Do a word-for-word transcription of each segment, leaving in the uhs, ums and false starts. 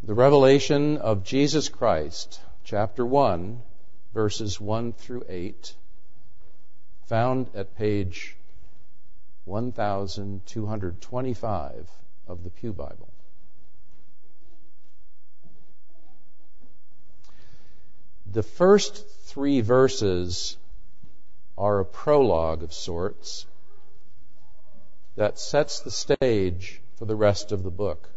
The revelation of Jesus Christ, chapter one, verses one through eight, found at page one thousand two hundred twenty-five of the Pew Bible. The first three verses are a prologue of sorts that sets the stage for the rest of the book.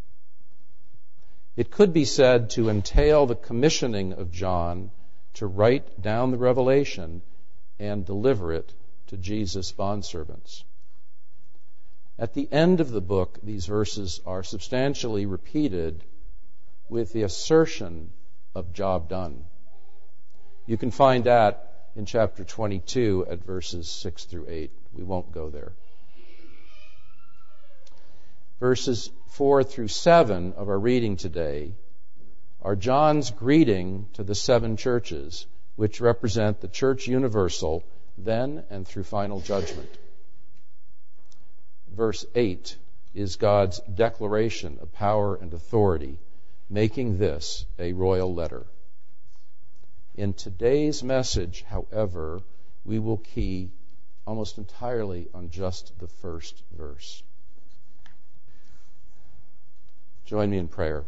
It could be said to entail the commissioning of John to write down the revelation and deliver it to Jesus' bondservants. At the end of the book, these verses are substantially repeated with the assertion of job done. You can find that in chapter twenty-two at verses six through eight. We won't go there. Verses four through seven of our reading today are John's greeting to the seven churches, which represent the church universal then and through final judgment. Verse eight is God's declaration of power and authority, making this a royal letter. In today's message, however, we will key almost entirely on just the first verse. Join me in prayer.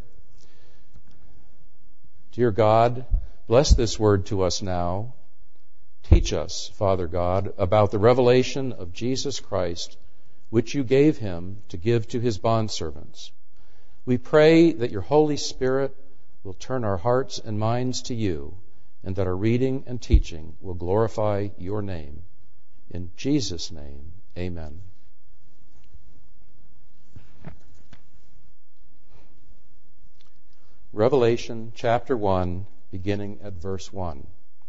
Dear God, bless this word to us now. Teach us, Father God, about the revelation of Jesus Christ, which you gave him to give to his bondservants. We pray that your Holy Spirit will turn our hearts and minds to you, and that our reading and teaching will glorify your name. In Jesus' name, amen. Revelation chapter one, beginning at verse one.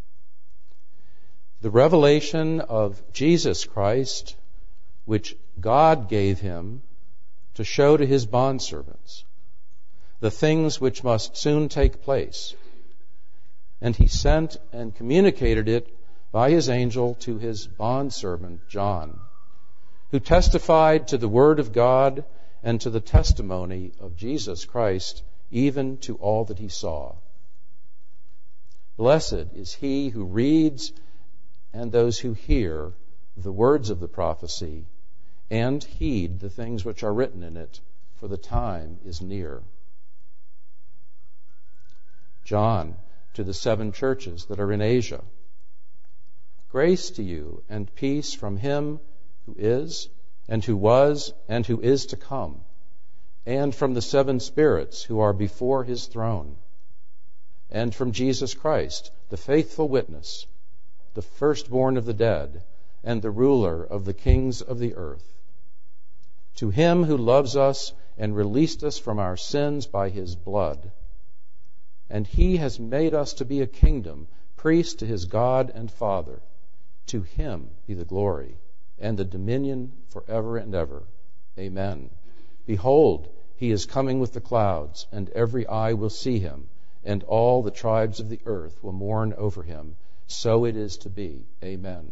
The revelation of Jesus Christ, which God gave him to show to his bondservants the things which must soon take place. And he sent and communicated it by his angel to his bondservant John, who testified to the word of God and to the testimony of Jesus Christ, even to all that he saw. Blessed is he who reads and those who hear the words of the prophecy and heed the things which are written in it, for the time is near. John, to the seven churches that are in Asia. Grace to you and peace from him who is, and who was, and who is to come, and from the seven spirits who are before his throne, and from Jesus Christ, the faithful witness, the firstborn of the dead, and the ruler of the kings of the earth. To him who loves us and released us from our sins by his blood, and he has made us to be a kingdom, priest to his God and Father. To him be the glory and the dominion forever and ever. Amen. Behold, he is coming with the clouds, and every eye will see him, and all the tribes of the earth will mourn over him. So it is to be. Amen.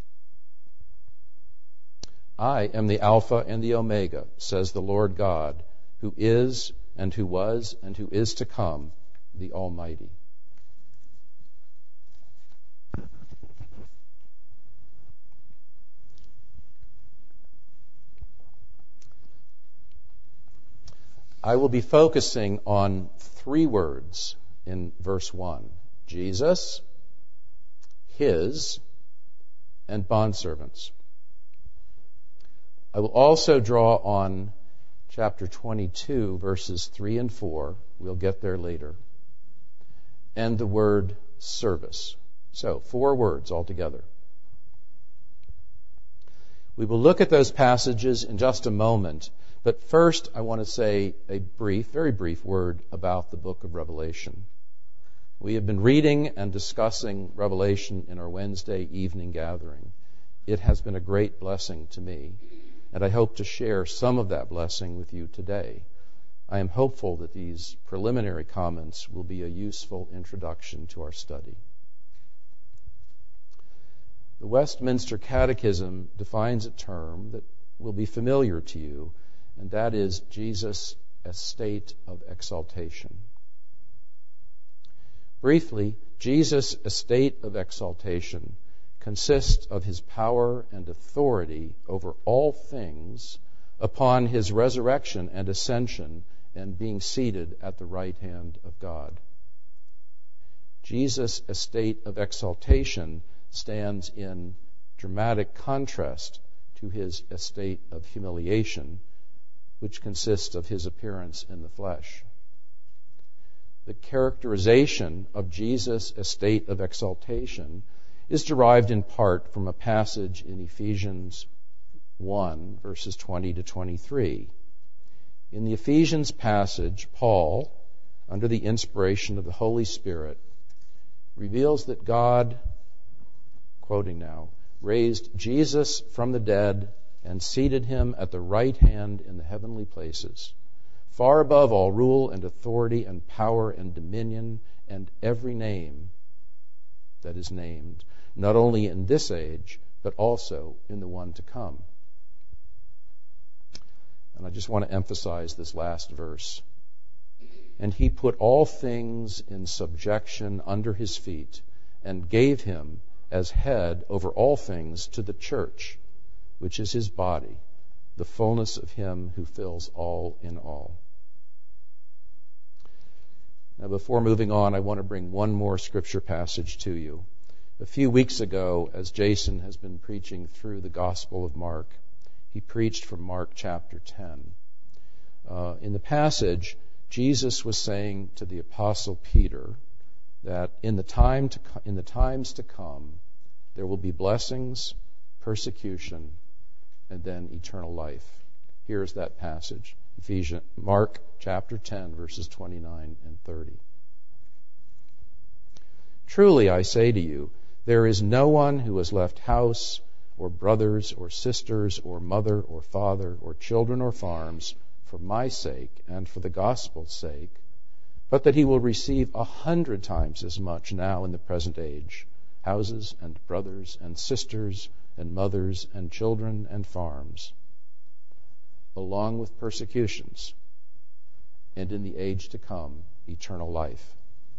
I am the Alpha and the Omega, says the Lord God, who is, and who was, and who is to come, the Almighty. I will be focusing on three words in verse one. Jesus, his, and bondservants. I will also draw on chapter twenty-two, verses three and four. We'll get there later. And the word service. So, four words altogether. We will look at those passages in just a moment, but first I want to say a brief, very brief word about the book of Revelation. We have been reading and discussing Revelation in our Wednesday evening gathering. It has been a great blessing to me, and I hope to share some of that blessing with you today. I am hopeful that these preliminary comments will be a useful introduction to our study. The Westminster Catechism defines a term that will be familiar to you, and that is Jesus estate of exaltation. Briefly, Jesus' estate of exaltation consists of his power and authority over all things upon his resurrection and ascension and being seated at the right hand of God. Jesus' estate of exaltation stands in dramatic contrast to his estate of humiliation, which consists of his appearance in the flesh. The characterization of Jesus' estate of exaltation is derived in part from a passage in Ephesians one, verses twenty to twenty-three. In the Ephesians passage, Paul, under the inspiration of the Holy Spirit, reveals that God, quoting now, raised Jesus from the dead and seated him at the right hand in the heavenly places, far above all rule and authority and power and dominion and every name that is named, not only in this age, but also in the one to come. And I just want to emphasize this last verse. And he put all things in subjection under his feet and gave him as head over all things to the church, which is his body, the fullness of him who fills all in all. Now, before moving on, I want to bring one more scripture passage to you. A few weeks ago, as Jason has been preaching through the Gospel of Mark, he preached from Mark chapter ten. Uh, in the passage, Jesus was saying to the Apostle Peter that in the time to co- in the times to come, there will be blessings, persecution, and then eternal life. Here's that passage, Ephesians, Mark chapter ten, verses twenty-nine and thirty. Truly, I say to you, there is no one who has left house or brothers or sisters or mother or father or children or farms for my sake and for the gospel's sake, but that he will receive a hundred times as much now in the present age, houses and brothers and sisters and mothers and children and farms, along with persecutions, and in the age to come, eternal life.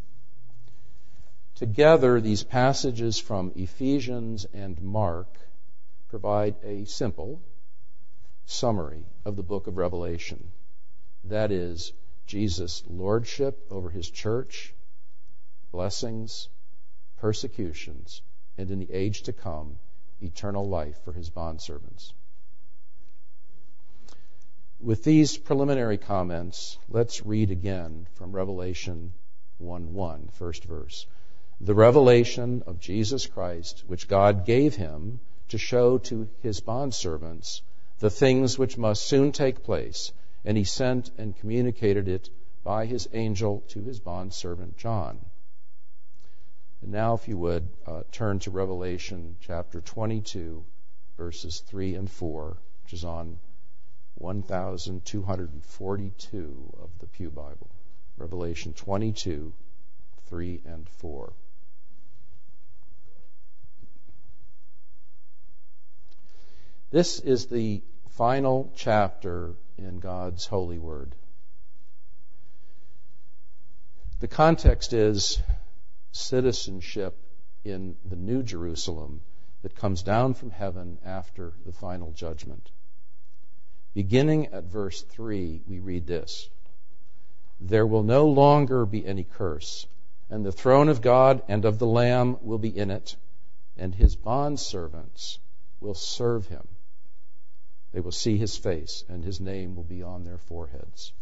Together, these passages from Ephesians and Mark provide a simple summary of the book of Revelation. That is, Jesus' lordship over his church, blessings, persecutions, and in the age to come, eternal life for his bondservants. With these preliminary comments, let's read again from Revelation one one, first verse. The revelation of Jesus Christ, which God gave him to show to his bondservants the things which must soon take place, and he sent and communicated it by his angel to his bondservant John. And now, if you would, uh, turn to Revelation chapter twenty-two, verses three and four, which is on one thousand two hundred forty-two of the Pew Bible. Revelation twenty-two, three and four. This is the final chapter in God's holy word. The context is citizenship in the New Jerusalem that comes down from heaven after the final judgment. Beginning at verse three, we read this. There will no longer be any curse, and the throne of God and of the Lamb will be in it, and his bondservants will serve him. They will see his face, and his name will be on their foreheads.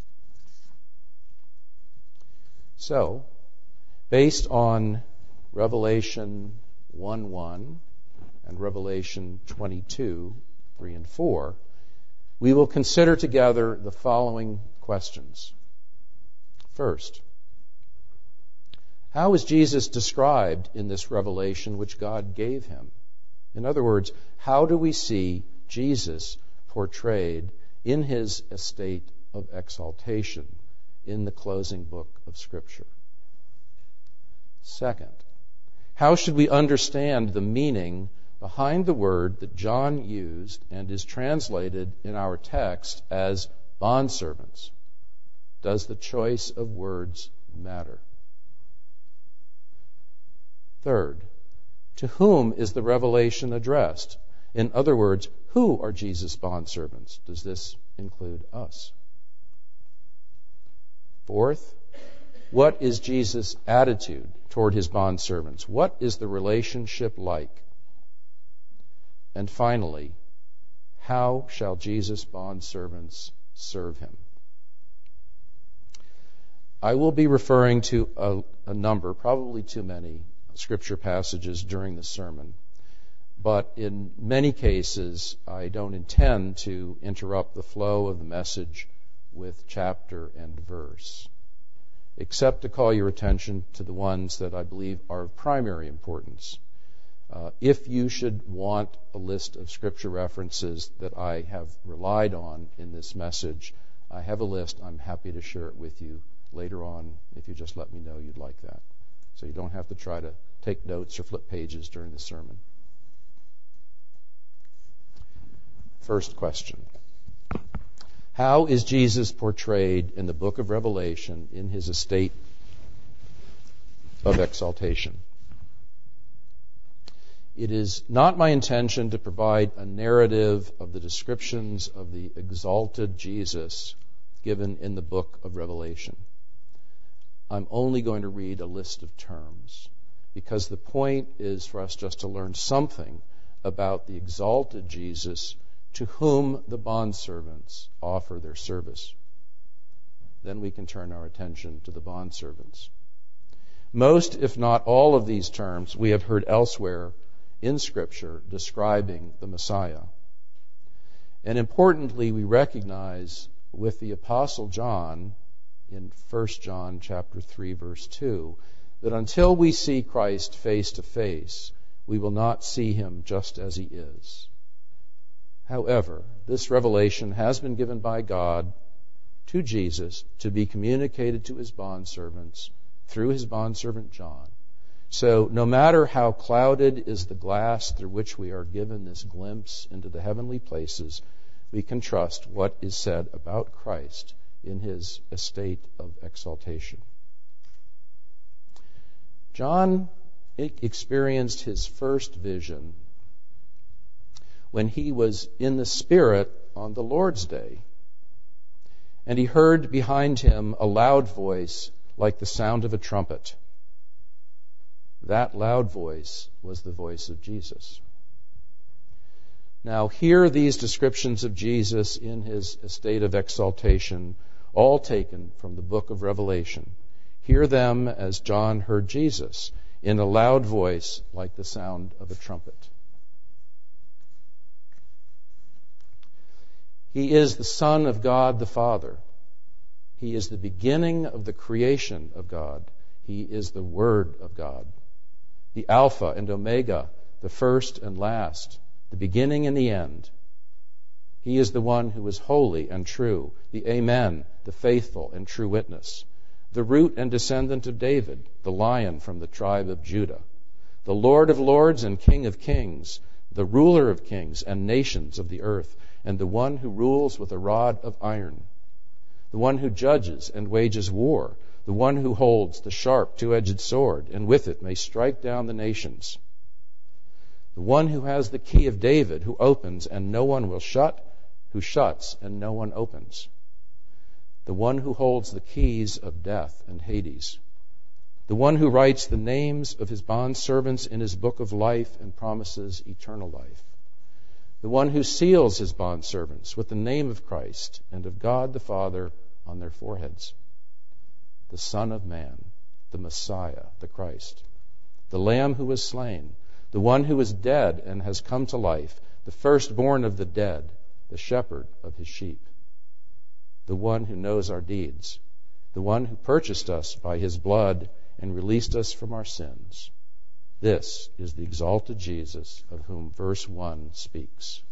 So, based on Revelation one one and Revelation twenty-two, three and four, we will consider together the following questions. First, how is Jesus described in this revelation which God gave him? In other words, how do we see Jesus portrayed in his estate of exaltation in the closing book of Scripture? Second, how should we understand the meaning behind the word that John used and is translated in our text as bondservants? Does the choice of words matter? Third, to whom is the revelation addressed? In other words, who are Jesus' bondservants? Does this include us? Fourth, what is Jesus' attitude toward his bondservants? What is the relationship like? And finally, how shall Jesus' bondservants serve him? I will be referring to a, a number, probably too many, scripture passages during the sermon. But in many cases, I don't intend to interrupt the flow of the message with chapter and verse, except to call your attention to the ones that I believe are of primary importance. Uh, if you should want a list of scripture references that I have relied on in this message, I have a list. I'm happy to share it with you later on if you just let me know you'd like that. So you don't have to try to take notes or flip pages during the sermon. First question. How is Jesus portrayed in the book of Revelation in his estate of exaltation? It is not my intention to provide a narrative of the descriptions of the exalted Jesus given in the book of Revelation. I'm only going to read a list of terms, because the point is for us just to learn something about the exalted Jesus to whom the bondservants offer their service. Then we can turn our attention to the bondservants. Most, if not all, of these terms we have heard elsewhere in Scripture describing the Messiah. And importantly, we recognize with the Apostle John in First John chapter three, verse two, that until we see Christ face to face, we will not see him just as he is. However, this revelation has been given by God to Jesus to be communicated to his bondservants through his bondservant John. So no matter how clouded is the glass through which we are given this glimpse into the heavenly places, we can trust what is said about Christ in his estate of exaltation. John experienced his first vision when he was in the Spirit on the Lord's Day. And he heard behind him a loud voice like the sound of a trumpet. That loud voice was the voice of Jesus. Now, hear these descriptions of Jesus in his estate of exaltation, all taken from the book of Revelation. Hear them as John heard Jesus in a loud voice like the sound of a trumpet. He is the Son of God the Father. He is the beginning of the creation of God. He is the Word of God, the Alpha and Omega, the first and last, the beginning and the end. He is the one who is holy and true, the Amen, the faithful and true witness, the root and descendant of David, the Lion from the tribe of Judah, the Lord of lords and King of kings, the ruler of kings and nations of the earth, and the one who rules with a rod of iron, the one who judges and wages war, the one who holds the sharp two-edged sword, and with it may strike down the nations, the one who has the key of David, who opens and no one will shut, who shuts and no one opens, the one who holds the keys of death and Hades, the one who writes the names of his bondservants in his book of life and promises eternal life, the one who seals his bondservants with the name of Christ and of God the Father on their foreheads, the Son of Man, the Messiah, the Christ, the Lamb who was slain, the one who was dead and has come to life, the firstborn of the dead, the shepherd of his sheep, the one who knows our deeds, the one who purchased us by his blood and released us from our sins. This is the exalted Jesus of whom verse one speaks.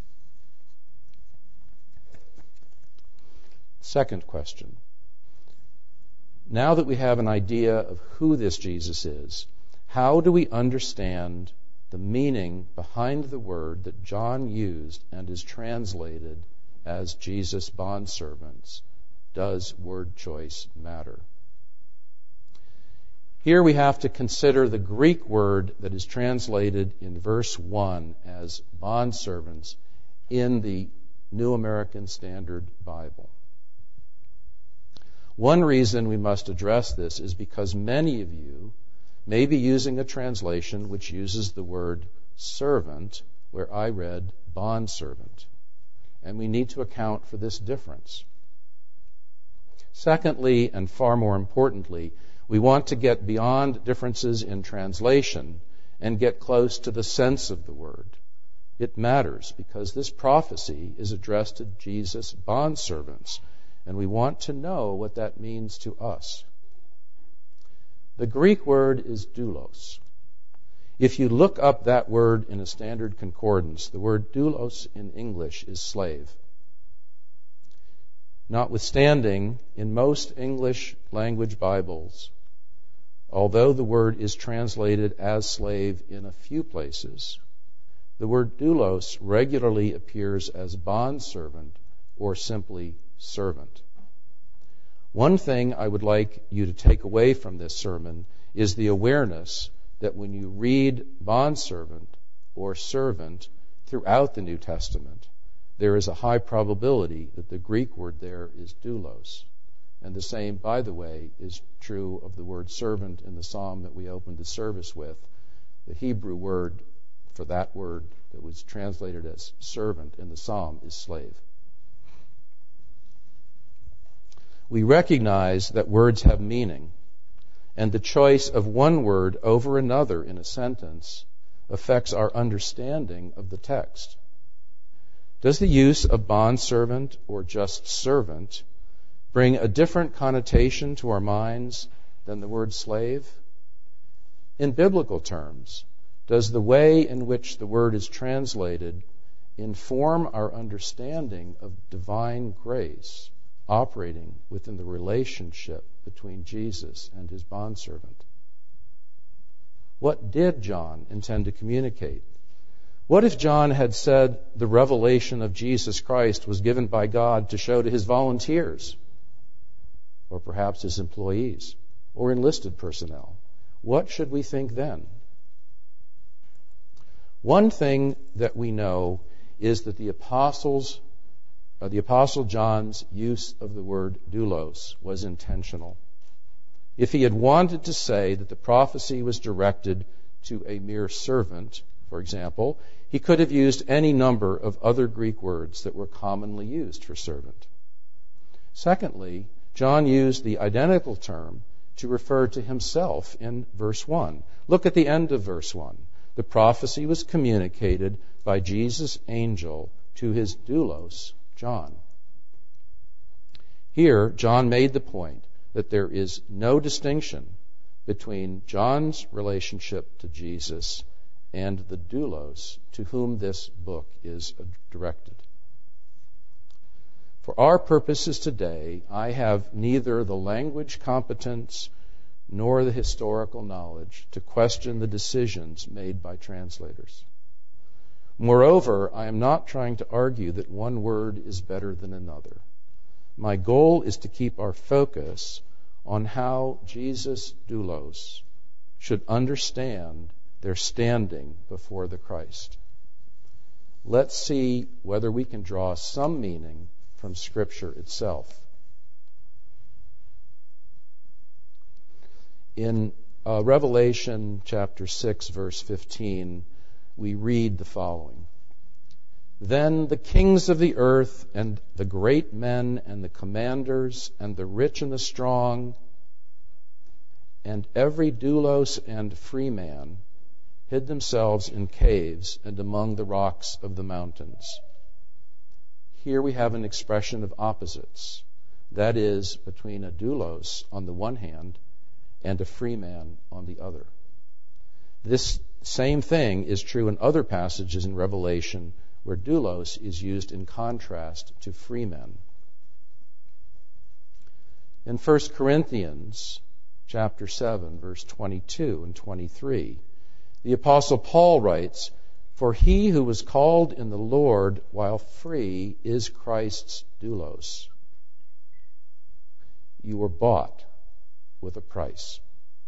Second question. Now that we have an idea of who this Jesus is, how do we understand the meaning behind the word that John used and is translated as Jesus' bondservants does word choice matter. Here we have to consider the Greek word that is translated in verse one as bondservants in the New American Standard Bible. One reason we must address this is because many of you may be using a translation which uses the word servant, where I read bondservant. And we need to account for this difference. Secondly, and far more importantly, we want to get beyond differences in translation and get close to the sense of the word. It matters because this prophecy is addressed to Jesus' bondservants, and we want to know what that means to us. The Greek word is doulos. If you look up that word in a standard concordance, the word doulos in English is slave. Notwithstanding, in most English language Bibles, although the word is translated as slave in a few places, the word doulos regularly appears as bondservant or simply servant. One thing I would like you to take away from this sermon is the awareness that when you read bondservant or servant throughout the New Testament, there is a high probability that the Greek word there is doulos. And the same, by the way, is true of the word servant in the psalm that we opened the service with. The Hebrew word for that word that was translated as servant in the psalm is slave. We recognize that words have meaning, and the choice of one word over another in a sentence affects our understanding of the text. Does the use of bondservant or just servant bring a different connotation to our minds than the word slave? In biblical terms, does the way in which the word is translated inform our understanding of divine grace operating within the relationship between Jesus and his bondservant? What did John intend to communicate? What if John had said the revelation of Jesus Christ was given by God to show to his volunteers, or perhaps his employees, or enlisted personnel? What should we think then? One thing that we know is that the apostles, uh, the apostle John's use of the word doulos was intentional. If he had wanted to say that the prophecy was directed to a mere servant, for example, he could have used any number of other Greek words that were commonly used for servant. Secondly, John used the identical term to refer to himself in verse one. Look at the end of verse one. The prophecy was communicated by Jesus' angel to his doulos, John. Here, John made the point that there is no distinction between John's relationship to Jesus and the doulos to whom this book is directed. For our purposes today, I have neither the language competence nor the historical knowledge to question the decisions made by translators. Moreover, I am not trying to argue that one word is better than another. My goal is to keep our focus on how Jesus' doulos should understand their standing before the Christ. Let's see whether we can draw some meaning from Scripture itself. In uh, Revelation chapter six, verse fifteen, we read the following. Then the kings of the earth and the great men and the commanders and the rich and the strong and every doulos and free man hid themselves in caves and among the rocks of the mountains. Here we have an expression of opposites. That is, between a doulos on the one hand and a free man on the other. This same thing is true in other passages in Revelation where doulos is used in contrast to free men. In First Corinthians chapter seven, verse twenty-two and twenty-three, the Apostle Paul writes, "For he who was called in the Lord while free is Christ's doulos." You were bought with a price.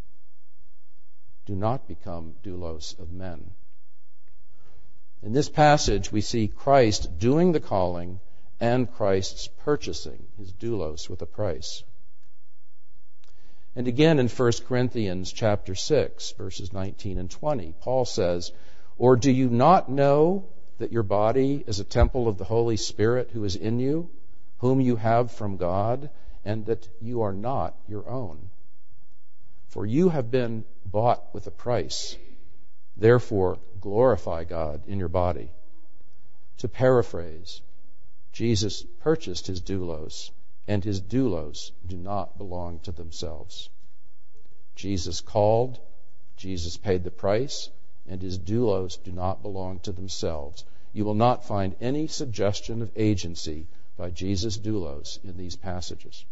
Do not become doulos of men. In this passage, we see Christ doing the calling and Christ's purchasing his doulos with a price. And again in First Corinthians chapter six, verses nineteen and twenty, Paul says, "Or do you not know that your body is a temple of the Holy Spirit who is in you, whom you have from God, and that you are not your own? For you have been bought with a price. Therefore, glorify God in your body." To paraphrase, Jesus purchased his doulos, and his doulos do not belong to themselves. Jesus called, Jesus paid the price, and his doulos do not belong to themselves. You will not find any suggestion of agency by Jesus' doulos in these passages.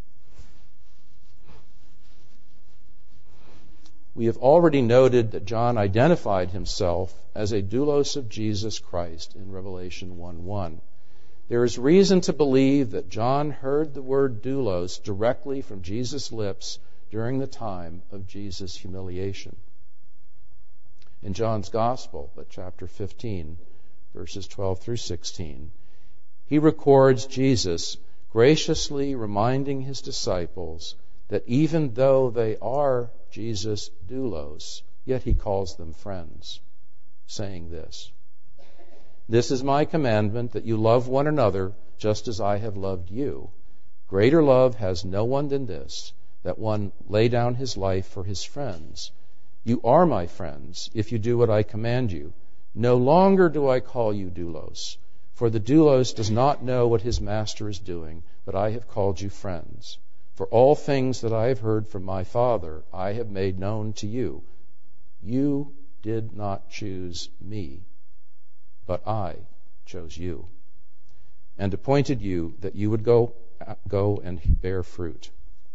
We have already noted that John identified himself as a doulos of Jesus Christ in Revelation one one. There is reason to believe that John heard the word doulos directly from Jesus' lips during the time of Jesus' humiliation. In John's Gospel, at chapter fifteen, verses twelve through sixteen, he records Jesus graciously reminding his disciples that even though they are Jesus' doulos, yet he calls them friends, saying this, "This is my commandment, that you love one another just as I have loved you. Greater love has no one than this, that one lay down his life for his friends. You are my friends if you do what I command you. No longer do I call you doulos, for the doulos does not know what his master is doing, but I have called you friends. For all things that I have heard from my Father, I have made known to you. You did not choose me, but I chose you, and appointed you that you would go, go and bear fruit."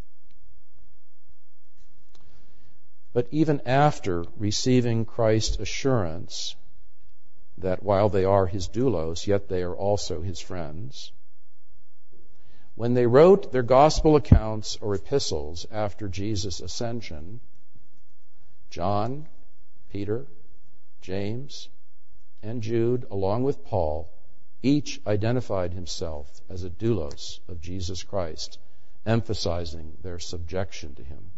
But even after receiving Christ's assurance that while they are his doulos, yet they are also his friends, when they wrote their gospel accounts or epistles after Jesus' ascension, John, Peter, James, and Jude, along with Paul, each identified himself as a doulos of Jesus Christ, emphasizing their subjection to him.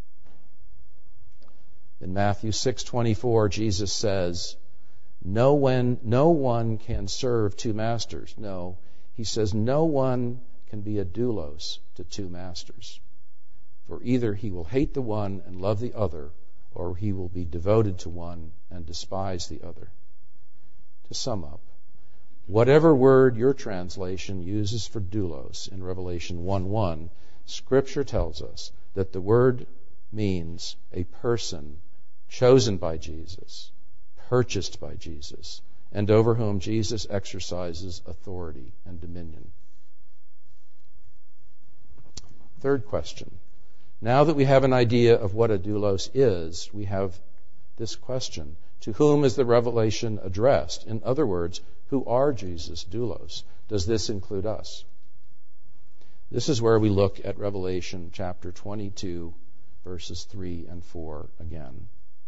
In Matthew six twenty-four, Jesus says, no one, no one can serve two masters. No, he says, no one can be a doulos to two masters. For either he will hate the one and love the other, or he will be devoted to one and despise the other. To sum up, whatever word your translation uses for doulos in Revelation one one, Scripture tells us that the word means a person chosen by Jesus, purchased by Jesus, and over whom Jesus exercises authority and dominion. Third question. Now that we have an idea of what a doulos is, we have this question. To whom is the revelation addressed? In other words, who are Jesus' doulos? Does this include us? This is where we look at Revelation chapter twenty-two, verses three and four again.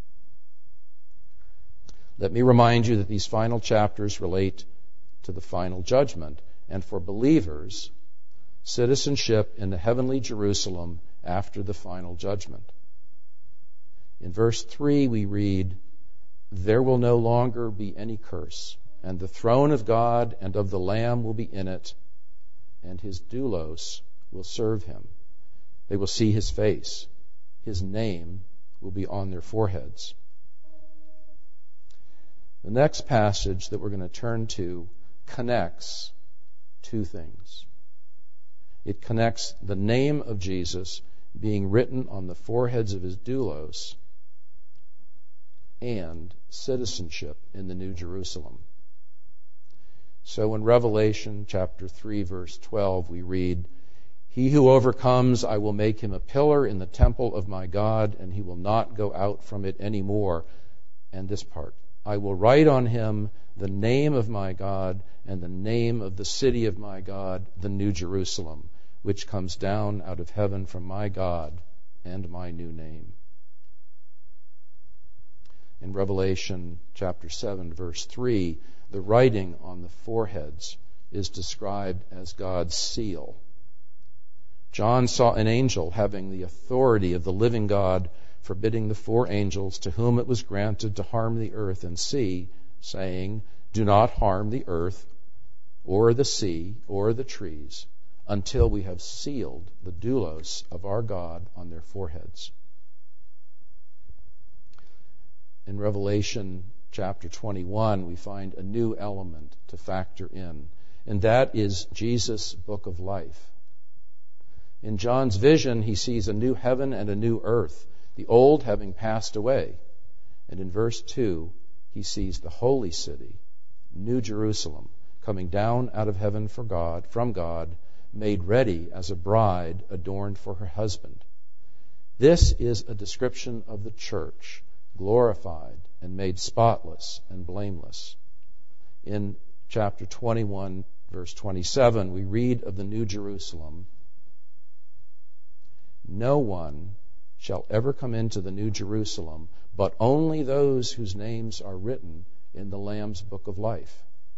Let me remind you that these final chapters relate to the final judgment, and for believers, citizenship in the heavenly Jerusalem after the final judgment. In verse three we read, "There will no longer be any curse, and the throne of God and of the Lamb will be in it, and his doulos will serve him. They will see his face. His name will be on their foreheads." The next passage that we're going to turn to connects two things. It connects the name of Jesus being written on the foreheads of his doulos and citizenship in the New Jerusalem. So in Revelation chapter three, verse twelve, we read, "He who overcomes, I will make him a pillar in the temple of my God, and he will not go out from it any more." And this part, "I will write on him the name of my God and the name of the city of my God, the New Jerusalem, which comes down out of heaven from my God and my new name. In Revelation chapter seven, verse three, the writing on the foreheads is described as God's seal. John saw an angel having the authority of the living God, forbidding the four angels to whom it was granted to harm the earth and sea, saying, "Do not harm the earth or the sea or the trees until we have sealed the doulos of our God on their foreheads." In Revelation chapter twenty-one, we find a new element to factor in, and that is Jesus' book of life. In John's vision, he sees a new heaven and a new earth, the old having passed away. And in verse two, he sees the holy city, New Jerusalem, coming down out of heaven for God, from God, made ready as a bride adorned for her husband. This is a description of the church, glorified and made spotless and blameless. In chapter twenty-one, verse twenty-seven, we read of the New Jerusalem. No one shall ever come into the New Jerusalem, but only those whose names are written in the Lamb's book of life.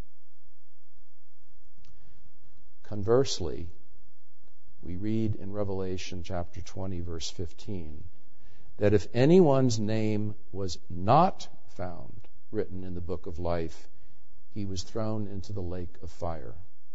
Conversely, we read in Revelation chapter twenty, verse fifteen, that if anyone's name was not found written in the book of life, he was thrown into the lake of fire.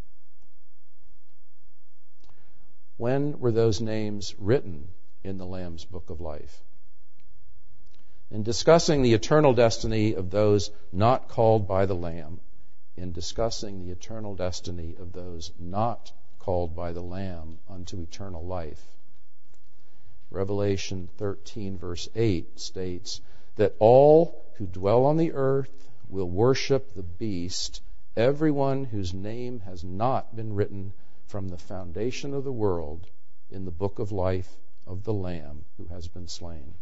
When were those names written in the Lamb's book of life? In discussing the eternal destiny of those not called by the Lamb, in discussing the eternal destiny of those not called by the Lamb unto eternal life, Revelation thirteen, verse eight states that all who dwell on the earth will worship the beast, everyone whose name has not been written from the foundation of the world in the book of life of the Lamb who has been slain.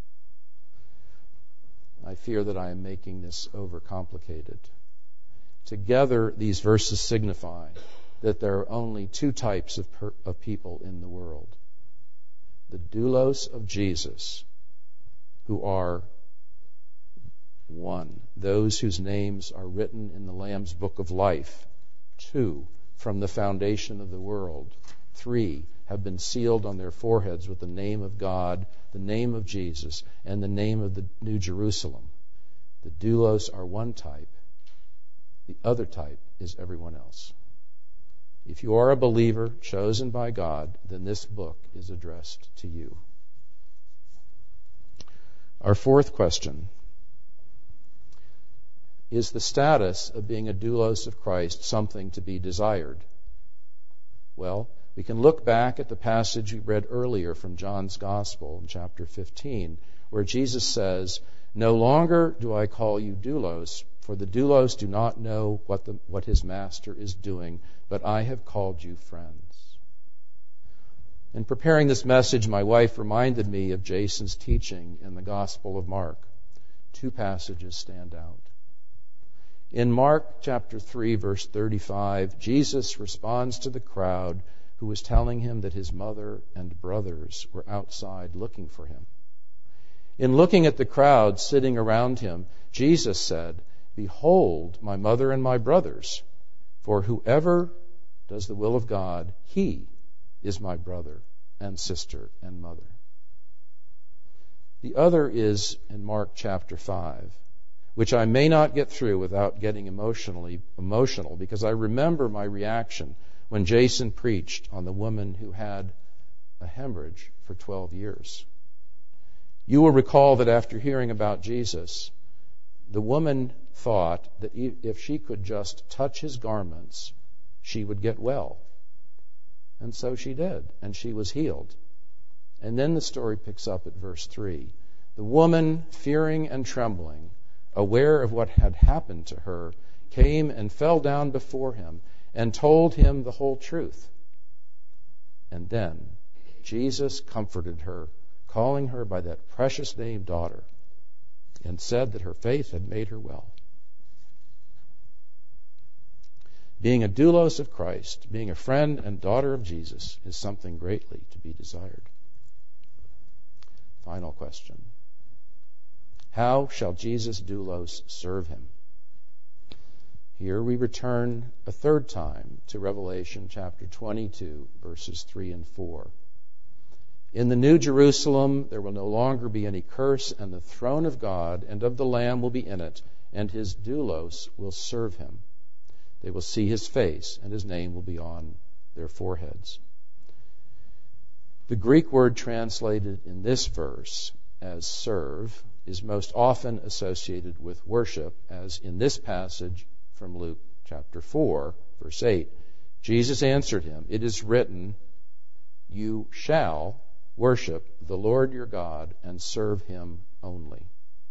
I fear that I am making this overcomplicated. Together, these verses signify that there are only two types of, per- of people in the world. The doulos of Jesus, who are one, those whose names are written in the Lamb's book of life. Two, from the foundation of the world. Three, have been sealed on their foreheads with the name of God, the name of Jesus, and the name of the New Jerusalem. The doulos are one type. The other type is everyone else. If you are a believer chosen by God, then this book is addressed to you. Our fourth question: is the status of being a doulos of Christ something to be desired? Well, we can look back at the passage we read earlier from John's Gospel in chapter fifteen, where Jesus says, "No longer do I call you doulos, for the doulos do not know what the, what his master is doing, but I have called you friends." In preparing this message, my wife reminded me of Jason's teaching in the Gospel of Mark. Two passages stand out. In Mark chapter three, verse thirty-five, Jesus responds to the crowd who was telling him that his mother and brothers were outside looking for him. In looking at the crowd sitting around him, Jesus said, "Behold, my mother and my brothers, for whoever does the will of God, he is my brother and sister and mother." The other is in Mark chapter five, which I may not get through without getting emotionally emotional, because I remember my reaction when Jason preached on the woman who had a hemorrhage for twelve years. You will recall that after hearing about Jesus, the woman thought that if she could just touch his garments, she would get well. And so she did, and she was healed. And then the story picks up at verse three. The woman, fearing and trembling, aware of what had happened to her, came and fell down before him and told him the whole truth. And then Jesus comforted her, calling her by that precious name, daughter, and said that her faith had made her well. Being a doulos of Christ, being a friend and daughter of Jesus, is something greatly to be desired. Final question. How shall Jesus doulos serve him? Here we return a third time to Revelation chapter twenty-two, verses three and four. In the New Jerusalem there will no longer be any curse, and the throne of God and of the Lamb will be in it, and his doulos will serve him. They will see his face, and his name will be on their foreheads. The Greek word translated in this verse as serve is most often associated with worship, as in this passage from Luke chapter four, verse eight. Jesus answered him, "It is written, you shall worship the Lord your God and serve him only."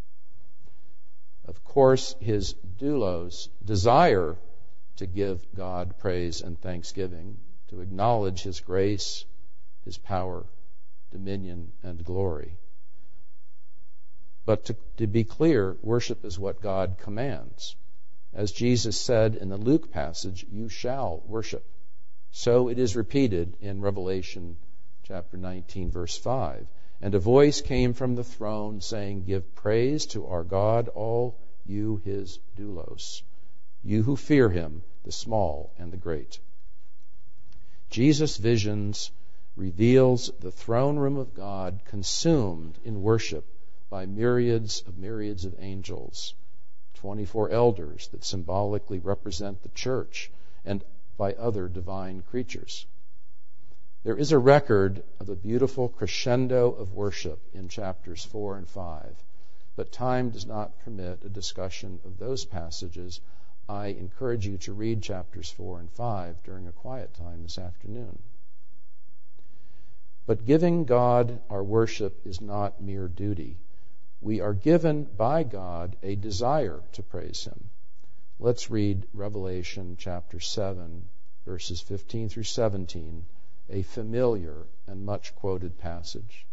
Of course, his doulos desire to give God praise and thanksgiving, to acknowledge his grace, his power, dominion, and glory. But to, to be clear, worship is what God commands. As Jesus said in the Luke passage, you shall worship. So it is repeated in Revelation chapter nineteen, verse five. And a voice came from the throne saying, "Give praise to our God, all you his doulos, you who fear him, the small and the great." Jesus' visions reveals the throne room of God consumed in worship by myriads of myriads of angels, twenty-four elders that symbolically represent the church, and by other divine creatures. There is a record of a beautiful crescendo of worship in chapters four and five, but time does not permit a discussion of those passages. I encourage you to read chapters four and five during a quiet time this afternoon. But giving God our worship is not mere duty. We are given by God a desire to praise him. Let's read Revelation chapter seven, verses fifteen through seventeen, a familiar and much quoted passage.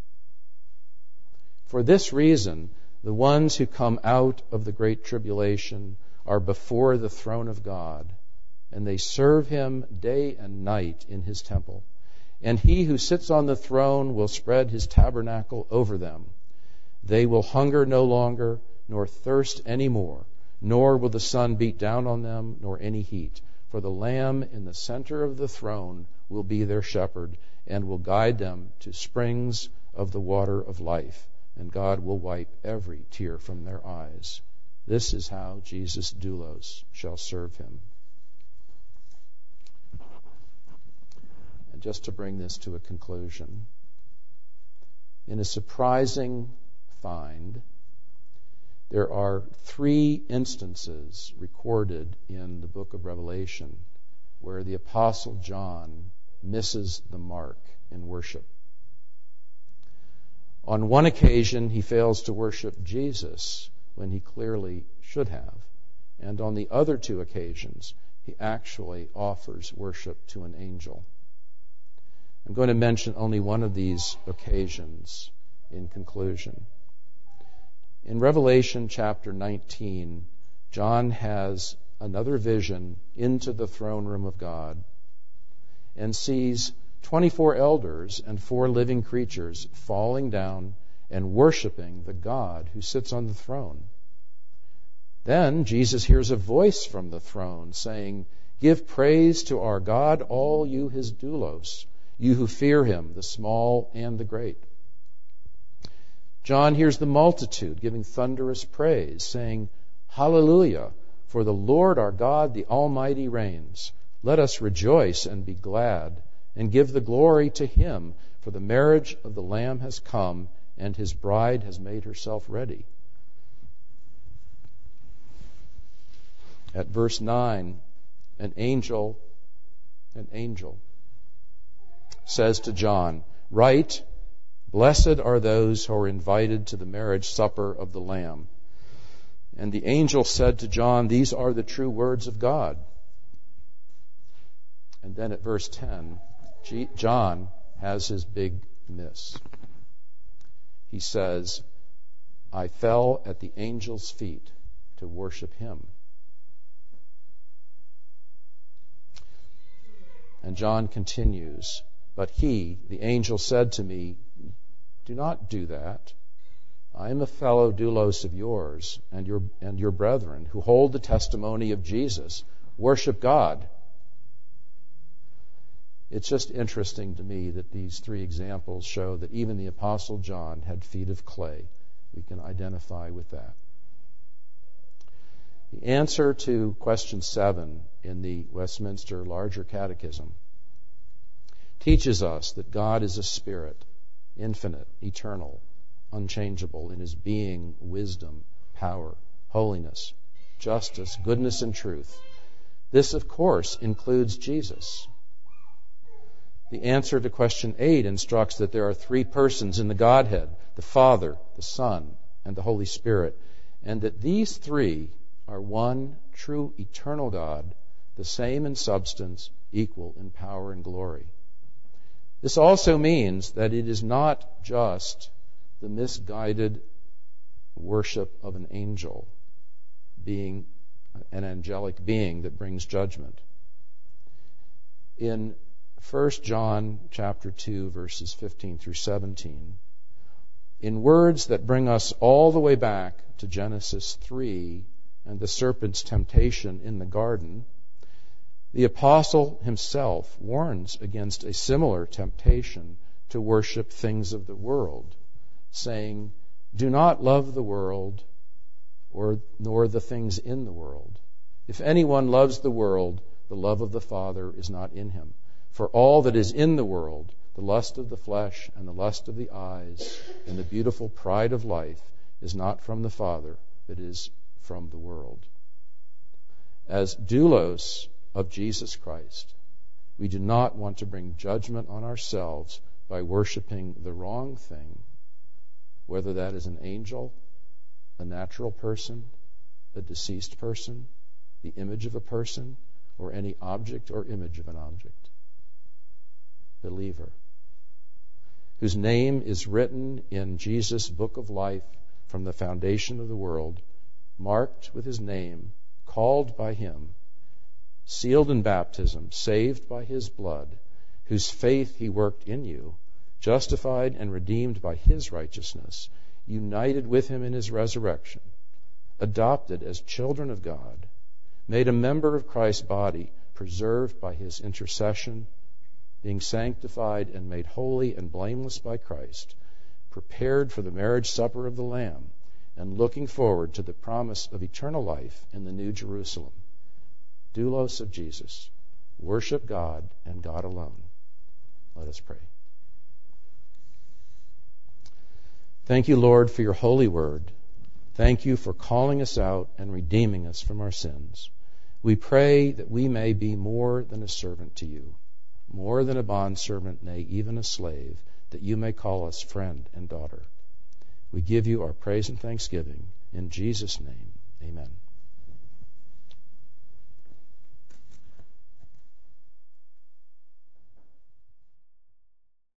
For this reason, the ones who come out of the great tribulation are before the throne of God, and they serve him day and night in his temple. And he who sits on the throne will spread his tabernacle over them. They will hunger no longer, nor thirst any more, nor will the sun beat down on them, nor any heat. For the Lamb in the center of the throne will be their shepherd, and will guide them to springs of the water of life, and God will wipe every tear from their eyes. This is how Jesus' doulos shall serve him. And just to bring this to a conclusion, in a surprising find, there are three instances recorded in the book of Revelation where the Apostle John misses the mark in worship. On one occasion, he fails to worship Jesus when he clearly should have. And on the other two occasions, he actually offers worship to an angel. I'm going to mention only one of these occasions in conclusion. In Revelation chapter nineteen, John has another vision into the throne room of God and sees twenty-four elders and four living creatures falling down and worshiping the God who sits on the throne. Then Jesus hears a voice from the throne saying, "Give praise to our God, all you his doulos, you who fear him, the small and the great." John hears the multitude giving thunderous praise, saying, "Hallelujah, for the Lord our God, the Almighty, reigns. Let us rejoice and be glad, and give the glory to him, for the marriage of the Lamb has come, and his bride has made herself ready." At verse nine, an angel, an angel says to John, "Write, blessed are those who are invited to the marriage supper of the Lamb." And the angel said to John, "These are the true words of God." And then at verse ten, John has his big miss. He says, "I fell at the angel's feet to worship him." And John continues, "But he, the angel, said to me, 'Do not do that. I am a fellow doulos of yours and your and your brethren who hold the testimony of Jesus. Worship God.'" It's just interesting to me that these three examples show that even the Apostle John had feet of clay. We can identify with that. The answer to question seven in the Westminster Larger Catechism teaches us that God is a spirit, infinite, eternal, unchangeable in his being, wisdom, power, holiness, justice, goodness, and truth. This, of course, includes Jesus. The answer to question eight instructs that there are three persons in the Godhead, the Father, the Son, and the Holy Spirit, and that these three are one true eternal God, the same in substance, equal in power and glory. This also means that it is not just the misguided worship of an angel, being an angelic being, that brings judgment. In First John chapter two, verses fifteen through seventeen, in words that bring us all the way back to Genesis three and the serpent's temptation in the garden, the apostle himself warns against a similar temptation to worship things of the world, saying, "Do not love the world, or nor the things in the world. If anyone loves the world, the love of the Father is not in him. For all that is in the world, the lust of the flesh and the lust of the eyes and the beautiful pride of life, is not from the Father, but is from the world." As doulos of Jesus Christ, we do not want to bring judgment on ourselves by worshiping the wrong thing, whether that is an angel, a natural person, a deceased person, the image of a person, or any object or image of an object. Believer, whose name is written in Jesus' book of life from the foundation of the world, marked with his name, called by him, sealed in baptism, saved by his blood, whose faith he worked in you, justified and redeemed by his righteousness, united with him in his resurrection, adopted as children of God, made a member of Christ's body, preserved by his intercession, being sanctified and made holy and blameless by Christ, prepared for the marriage supper of the Lamb, and looking forward to the promise of eternal life in the New Jerusalem. Doulos of Jesus, worship God and God alone. Let us pray. Thank you, Lord, for your holy word. Thank you for calling us out and redeeming us from our sins. We pray that we may be more than a servant to you, more than a bondservant, nay, even a slave, that you may call us friend and daughter. We give you our praise and thanksgiving. In Jesus' name, amen.